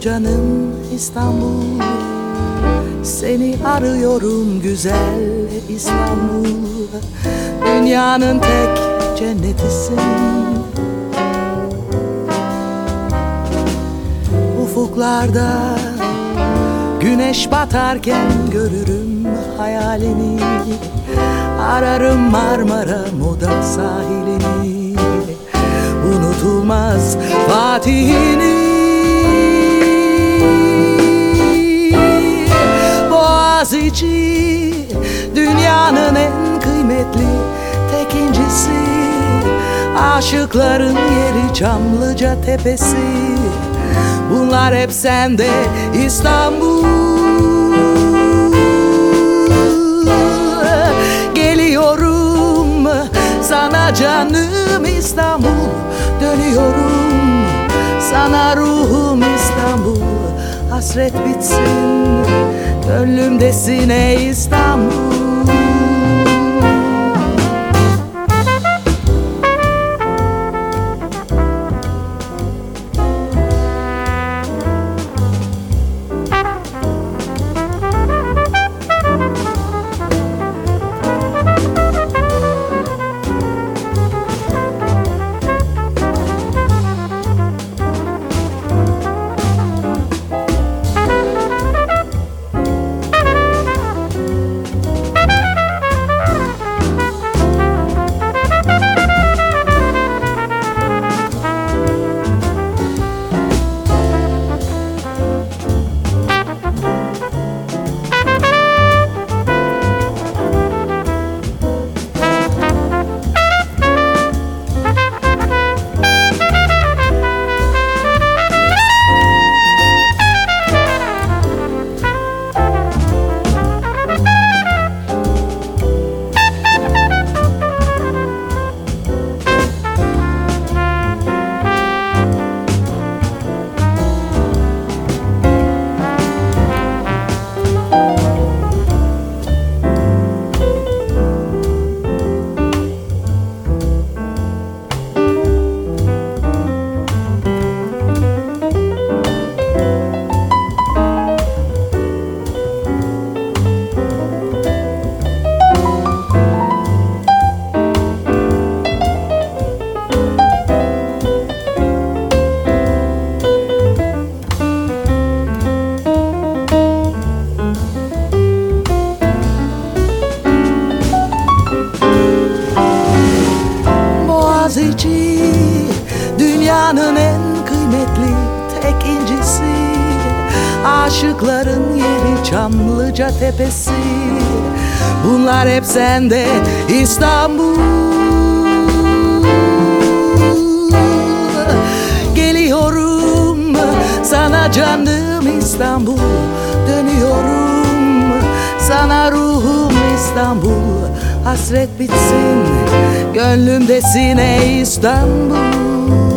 canım İstanbul, seni arıyorum güzel İstanbul. Dünyanın tek cennetisin. Ufuklarda güneş batarken görürüm hayalini. Ararım Marmara Moda sahilini, unutulmaz Fatih'ini. Boğaziçi dünyanın en kıymetli tek incisi. Aşıkların yeri Çamlıca Tepesi. Bunlar hep sende İstanbul. Geliyorum sana canım İstanbul, dönüyorum sana ruhum İstanbul. Hasret bitsin, gönlümdesin ey İstanbul. Boğaziçi dünyanın en kıymetli tek incisi. Aşıkların yeri Çamlıca Tepesi. Bunlar hep sende İstanbul. Geliyorum sana canım İstanbul, dönüyorum sana ruhum İstanbul. Hasret bitsin, gönlümdesin ey İstanbul.